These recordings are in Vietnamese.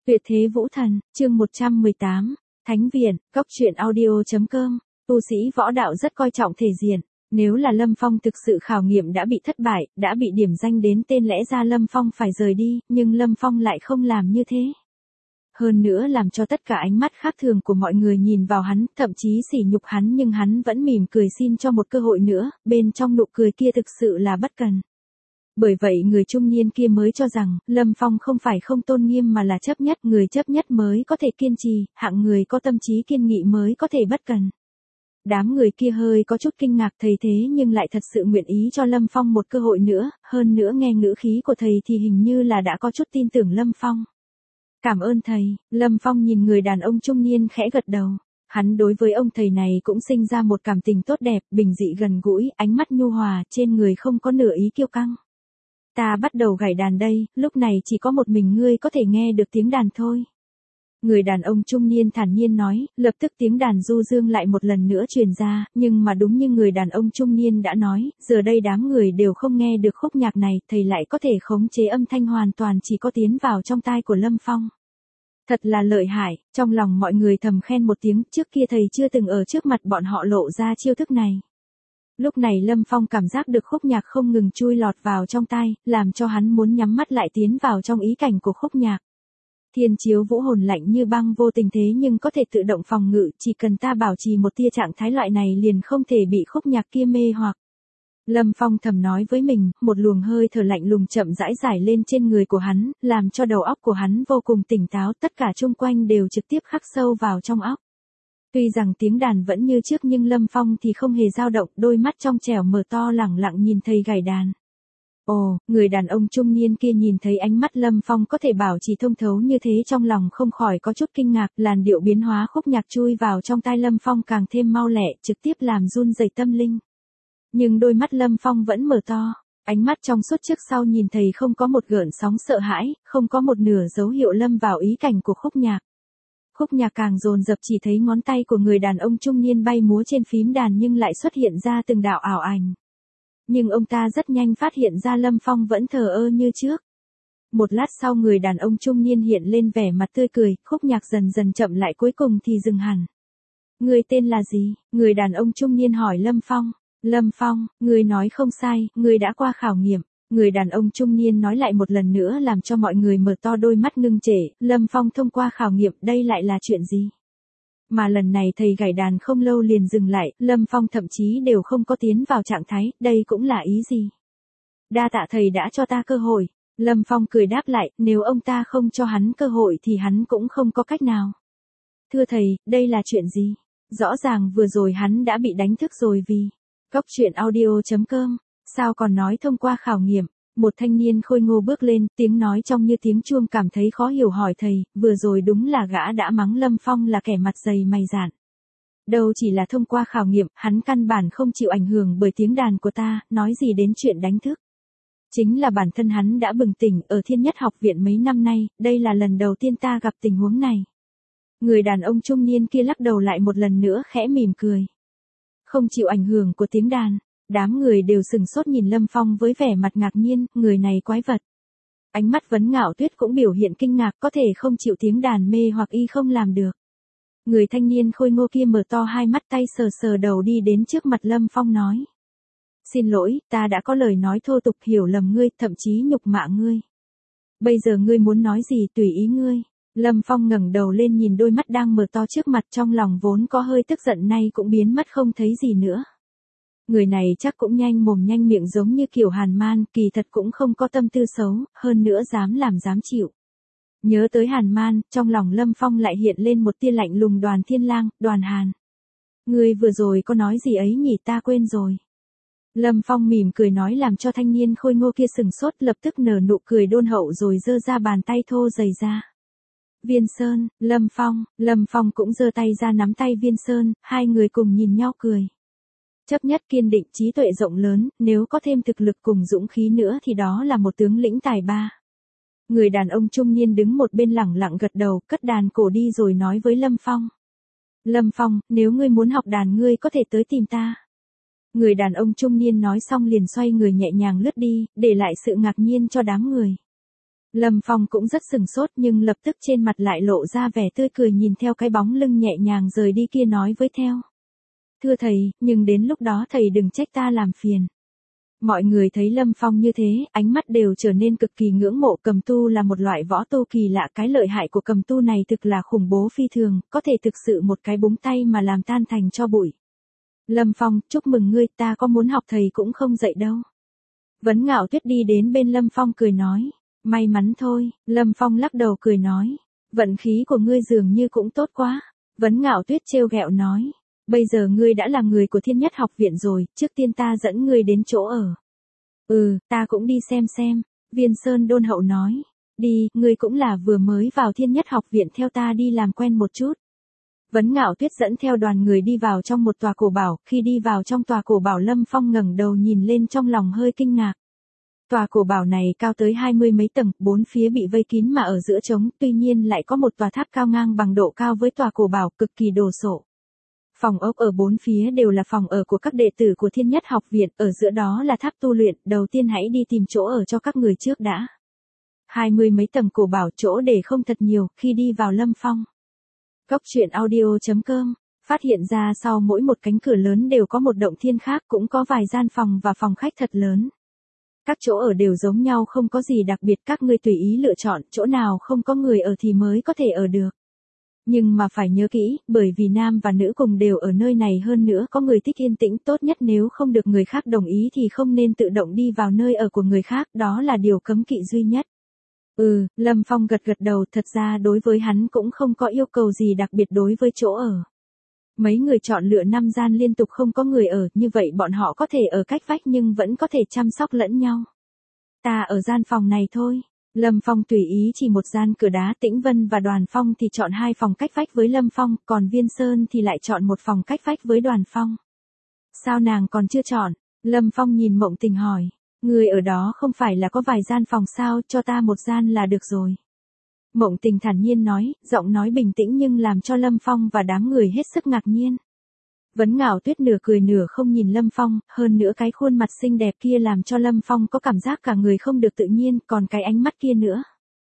Tuyệt thế vũ thần, chương 118, Thánh viện, Cốc truyện audio.com, tu sĩ võ đạo rất coi trọng thể diện. Nếu là Lâm Phong thực sự khảo nghiệm đã bị thất bại, đã bị điểm danh đến tên lẽ ra Lâm Phong phải rời đi, nhưng Lâm Phong lại không làm như thế. Hơn nữa làm cho tất cả ánh mắt khác thường của mọi người nhìn vào hắn, thậm chí sỉ nhục hắn, nhưng hắn vẫn mỉm cười xin cho một cơ hội nữa, bên trong nụ cười kia thực sự là bất cần. Bởi vậy người trung niên kia mới cho rằng, Lâm Phong không phải không tôn nghiêm mà là chấp nhất, người chấp nhất mới có thể kiên trì, hạng người có tâm trí kiên nghị mới có thể bất cần. Đám người kia hơi có chút kinh ngạc thầy thế nhưng lại thật sự nguyện ý cho Lâm Phong một cơ hội nữa, hơn nữa nghe ngữ khí của thầy thì hình như là đã có chút tin tưởng Lâm Phong. Cảm ơn thầy, Lâm Phong nhìn người đàn ông trung niên khẽ gật đầu. Hắn đối với ông thầy này cũng sinh ra một cảm tình tốt đẹp, bình dị gần gũi, ánh mắt nhu hòa, trên người không có nửa ý kiêu căng. Ta bắt đầu gảy đàn đây, lúc này chỉ có một mình ngươi có thể nghe được tiếng đàn thôi. Người đàn ông trung niên thản nhiên nói, lập tức tiếng đàn du dương lại một lần nữa truyền ra, nhưng mà đúng như người đàn ông trung niên đã nói, giờ đây đám người đều không nghe được khúc nhạc này, thầy lại có thể khống chế âm thanh hoàn toàn chỉ có tiến vào trong tai của Lâm Phong. Thật là lợi hại, trong lòng mọi người thầm khen một tiếng, trước kia thầy chưa từng ở trước mặt bọn họ lộ ra chiêu thức này. Lúc này Lâm Phong cảm giác được khúc nhạc không ngừng chui lọt vào trong tai, làm cho hắn muốn nhắm mắt lại tiến vào trong ý cảnh của khúc nhạc. Thiên chiếu vũ hồn lạnh như băng vô tình thế nhưng có thể tự động phòng ngự, chỉ cần ta bảo trì một tia trạng thái loại này liền không thể bị khúc nhạc kia mê hoặc. Lâm Phong thầm nói với mình, một luồng hơi thở lạnh lùng chậm rãi giải lên trên người của hắn, làm cho đầu óc của hắn vô cùng tỉnh táo, tất cả xung quanh đều trực tiếp khắc sâu vào trong óc. Tuy rằng tiếng đàn vẫn như trước nhưng Lâm Phong thì không hề dao động, đôi mắt trong trẻo mở to lẳng lặng nhìn thầy gảy đàn. Ồ, người đàn ông trung niên kia nhìn thấy ánh mắt Lâm Phong có thể bảo trì thông thấu như thế trong lòng không khỏi có chút kinh ngạc, làn điệu biến hóa khúc nhạc chui vào trong tai Lâm Phong càng thêm mau lẹ, trực tiếp làm run rẩy tâm linh. Nhưng đôi mắt Lâm Phong vẫn mở to, ánh mắt trong suốt trước sau nhìn thầy không có một gợn sóng sợ hãi, không có một nửa dấu hiệu lâm vào ý cảnh của khúc nhạc. Khúc nhạc càng dồn dập chỉ thấy ngón tay của người đàn ông trung niên bay múa trên phím đàn nhưng lại xuất hiện ra từng đạo ảo ảnh. Nhưng ông ta rất nhanh phát hiện ra Lâm Phong vẫn thờ ơ như trước. Một lát sau người đàn ông trung niên hiện lên vẻ mặt tươi cười, khúc nhạc dần dần chậm lại cuối cùng thì dừng hẳn. Người tên là gì? Người đàn ông trung niên hỏi Lâm Phong. Lâm Phong, người nói không sai, người đã qua khảo nghiệm. Người đàn ông trung niên nói lại một lần nữa làm cho mọi người mở to đôi mắt ngưng trệ, Lâm Phong thông qua khảo nghiệm, đây lại là chuyện gì? Mà lần này thầy gảy đàn không lâu liền dừng lại, Lâm Phong thậm chí đều không có tiến vào trạng thái, đây cũng là ý gì? Đa tạ thầy đã cho ta cơ hội. Lâm Phong cười đáp lại, nếu ông ta không cho hắn cơ hội thì hắn cũng không có cách nào. Thưa thầy, đây là chuyện gì? Rõ ràng vừa rồi hắn đã bị đánh thức rồi vì... Cốc truyện audio.com, sao còn nói thông qua khảo nghiệm, một thanh niên khôi ngô bước lên, tiếng nói trong như tiếng chuông cảm thấy khó hiểu hỏi thầy, vừa rồi đúng là gã đã mắng Lâm Phong là kẻ mặt dày mày dạn. Đâu chỉ là thông qua khảo nghiệm, hắn căn bản không chịu ảnh hưởng bởi tiếng đàn của ta, nói gì đến chuyện đánh thức. Chính là bản thân hắn đã bừng tỉnh ở Thiên Nhất học viện mấy năm nay, đây là lần đầu tiên ta gặp tình huống này. Người đàn ông trung niên kia lắc đầu lại một lần nữa khẽ mỉm cười. Không chịu ảnh hưởng của tiếng đàn, đám người đều sừng sốt nhìn Lâm Phong với vẻ mặt ngạc nhiên, người này quái vật. Ánh mắt Vấn Ngạo Tuyết cũng biểu hiện kinh ngạc, có thể không chịu tiếng đàn mê hoặc y không làm được. Người thanh niên khôi ngô kia mở to hai mắt tay sờ sờ đầu đi đến trước mặt Lâm Phong nói. Xin lỗi, ta đã có lời nói thô tục hiểu lầm ngươi, thậm chí nhục mạ ngươi. Bây giờ ngươi muốn nói gì tùy ý ngươi. Lâm Phong ngẩng đầu lên nhìn đôi mắt đang mở to trước mặt, trong lòng vốn có hơi tức giận nay cũng biến mất không thấy gì nữa. Người này chắc cũng nhanh mồm nhanh miệng giống như kiểu Hàn Man, kỳ thật cũng không có tâm tư xấu, hơn nữa dám làm dám chịu. Nhớ tới Hàn Man, trong lòng Lâm Phong lại hiện lên một tia lạnh lùng. Đoàn Thiên Lang, Đoàn Hàn. Ngươi vừa rồi có nói gì ấy nhỉ, ta quên rồi. Lâm Phong mỉm cười nói làm cho thanh niên khôi ngô kia sừng sốt, lập tức nở nụ cười đôn hậu rồi giơ ra bàn tay thô dày ra. Viên Sơn, Lâm Phong cũng giơ tay ra nắm tay Viên Sơn, hai người cùng nhìn nhau cười. Chấp nhất kiên định trí tuệ rộng lớn, nếu có thêm thực lực cùng dũng khí nữa thì đó là một tướng lĩnh tài ba. Người đàn ông trung niên đứng một bên lẳng lặng gật đầu, cất đàn cổ đi rồi nói với Lâm Phong. Lâm Phong, nếu ngươi muốn học đàn ngươi có thể tới tìm ta. Người đàn ông trung niên nói xong liền xoay người nhẹ nhàng lướt đi, để lại sự ngạc nhiên cho đám người. Lâm Phong cũng rất sừng sốt nhưng lập tức trên mặt lại lộ ra vẻ tươi cười nhìn theo cái bóng lưng nhẹ nhàng rời đi kia nói với theo. Thưa thầy, nhưng đến lúc đó thầy đừng trách ta làm phiền. Mọi người thấy Lâm Phong như thế, ánh mắt đều trở nên cực kỳ ngưỡng mộ. Cầm tu là một loại võ tu kỳ lạ, cái lợi hại của cầm tu này thực là khủng bố phi thường, có thể thực sự một cái búng tay mà làm tan thành tro bụi. Lâm Phong, chúc mừng ngươi, ta có muốn học thầy cũng không dạy đâu. Vấn Ngạo Tuyết đi đến bên Lâm Phong cười nói, may mắn thôi. Lâm Phong lắc đầu cười nói, vận khí của ngươi dường như cũng tốt quá. Vấn Ngạo Tuyết trêu ghẹo nói, bây giờ ngươi đã là người của Thiên Nhất Học Viện rồi, trước tiên ta dẫn ngươi đến chỗ ở. Ta cũng đi xem. Viên Sơn đôn hậu nói, đi, ngươi cũng là vừa mới vào Thiên Nhất Học Viện, theo ta đi làm quen một chút. Vấn Ngạo Tuyết dẫn theo đoàn người đi vào trong một tòa cổ bảo, khi đi vào trong tòa cổ bảo Lâm Phong ngẩng đầu nhìn lên trong lòng hơi kinh ngạc. Tòa cổ bảo này cao tới 20 mấy tầng, bốn phía bị vây kín mà ở giữa trống, tuy nhiên lại có một tòa tháp cao ngang bằng độ cao với tòa cổ bảo, cực kỳ đồ sộ. Phòng ốc ở bốn phía đều là phòng ở của các đệ tử của Thiên Nhất Học Viện, ở giữa đó là tháp tu luyện, đầu tiên hãy đi tìm chỗ ở cho các người trước đã. 20 mấy tầng cổ bảo, chỗ để không thật nhiều, khi đi vào Lâm Phong. Cốc truyện audio.com, phát hiện ra sau mỗi một cánh cửa lớn đều có một động thiên khác, cũng có vài gian phòng và phòng khách thật lớn. Các chỗ ở đều giống nhau, không có gì đặc biệt, các ngươi tùy ý lựa chọn, chỗ nào không có người ở thì mới có thể ở được. Nhưng mà phải nhớ kỹ, bởi vì nam và nữ cùng đều ở nơi này, hơn nữa có người thích yên tĩnh, tốt nhất nếu không được người khác đồng ý thì không nên tự động đi vào nơi ở của người khác, đó là điều cấm kỵ duy nhất. Lâm Phong gật đầu, thật ra đối với hắn cũng không có yêu cầu gì đặc biệt đối với chỗ ở. Mấy người chọn lựa 5 gian liên tục không có người ở, như vậy bọn họ có thể ở cách vách nhưng vẫn có thể chăm sóc lẫn nhau. Ta ở gian phòng này thôi. Lâm Phong tùy ý chỉ một gian cửa đá, Tĩnh Vân và Đoàn Phong thì chọn 2 phòng cách vách với Lâm Phong, còn Viên Sơn thì lại chọn một phòng cách vách với Đoàn Phong. Sao nàng còn chưa chọn? Lâm Phong nhìn Mộng Tình hỏi. Người ở đó không phải là có vài gian phòng sao, cho ta một gian là được rồi. Mộng Tình thản nhiên nói, giọng nói bình tĩnh nhưng làm cho Lâm Phong và đám người hết sức ngạc nhiên. Vấn Ngạo Tuyết nửa cười nửa không nhìn Lâm Phong, hơn nữa cái khuôn mặt xinh đẹp kia làm cho Lâm Phong có cảm giác cả người không được tự nhiên, còn cái ánh mắt kia nữa.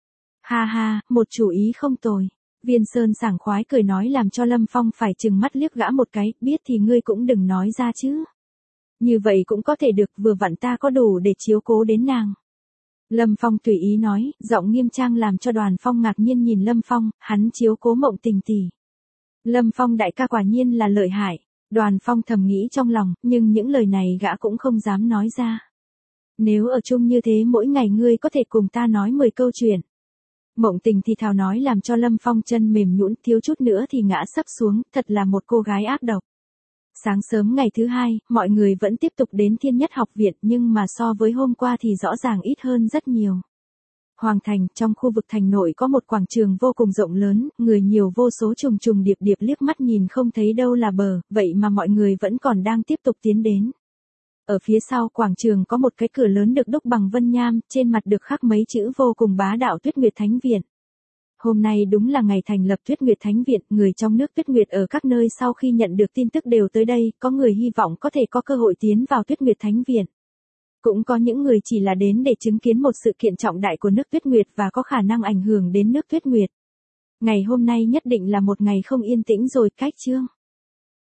Ha, một chủ ý không tồi. Viên Sơn sảng khoái cười nói làm cho Lâm Phong phải trừng mắt liếc gã một cái, biết thì ngươi cũng đừng nói ra chứ. Như vậy cũng có thể được, vừa vặn ta có đủ để chiếu cố đến nàng. Lâm Phong tùy ý nói, giọng nghiêm trang làm cho Đoàn Phong ngạc nhiên nhìn Lâm Phong, hắn chiếu cố Mộng Tình tỷ. Lâm Phong đại ca quả nhiên là lợi hại. Đoàn Phong thầm nghĩ trong lòng, nhưng những lời này gã cũng không dám nói ra. Nếu ở chung như thế mỗi ngày ngươi có thể cùng ta nói 10 câu chuyện. Mộng Tình thì thào nói làm cho Lâm Phong chân mềm nhũn, thiếu chút nữa thì ngã sấp xuống, thật là một cô gái ác độc. Sáng sớm ngày thứ 2, mọi người vẫn tiếp tục đến Thiên Nhất Học Viện nhưng mà so với hôm qua thì rõ ràng ít hơn rất nhiều. Hoàng thành, trong khu vực thành nội có một quảng trường vô cùng rộng lớn, người nhiều vô số, trùng điệp liếc mắt nhìn không thấy đâu là bờ, vậy mà mọi người vẫn còn đang tiếp tục tiến đến. Ở phía sau quảng trường có một cái cửa lớn được đúc bằng vân nham, trên mặt được khắc mấy chữ vô cùng bá đạo Tuyết Nguyệt Thánh Viện. Hôm nay đúng là ngày thành lập Tuyết Nguyệt Thánh Viện, người trong nước Tuyết Nguyệt ở các nơi sau khi nhận được tin tức đều tới đây, có người hy vọng có thể có cơ hội tiến vào Tuyết Nguyệt Thánh Viện. Cũng có những người chỉ là đến để chứng kiến một sự kiện trọng đại của nước Tuyết Nguyệt và có khả năng ảnh hưởng đến nước Tuyết Nguyệt. Ngày hôm nay nhất định là một ngày không yên tĩnh rồi, cách chương.